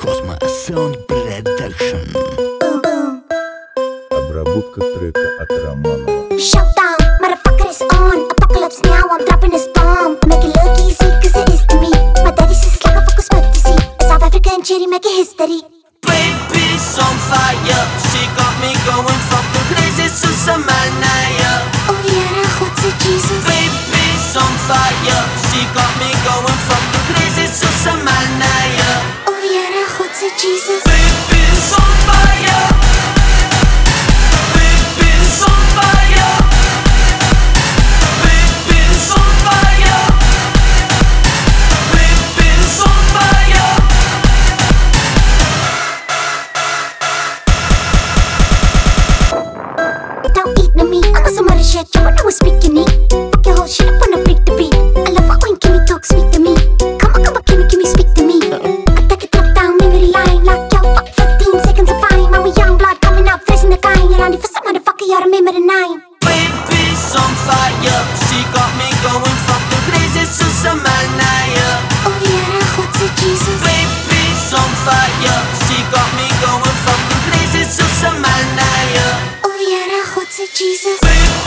Cosmo Sound Production. Обработка трека от Романова. Showdown, motherfucker is on. Apocalypse now, I'm dropping this bomb. Make it look easy, cause it is to me. My daddy says it's like a focus fantasy. South Africa and Cherry making history. Baby's on fire, she got me going fucking crazy. Susamanaya. Oh yeah, what's it, Jesus? Baby's on fire, she got me going fucking crazy. Susamanaya. Oh yeah, what's it, Jesus? Baby's on fire. Baby's on fire. Baby's on fire. Baby's on fire. Don't eat no meat, I'm on some other shit. You wanna speak your knee. Fuck your whole shit up on a break the beat. I love it when Kimmy talk sweet to me. Come on, Kimmy, speak to me. I take it top down, memory line. Lock your fuck 15 seconds of fine. I'm a young blood coming up, facing the kind. You're only for some motherfucker, you remember the nine. Baby's on fire, she got me going fucking crazy. Susamanaya. Oh yeah, what's it, Jesus? Baby's on fire, she got me going fucking crazy. Susamanaya. Oh yeah, what's it, Jesus? Baby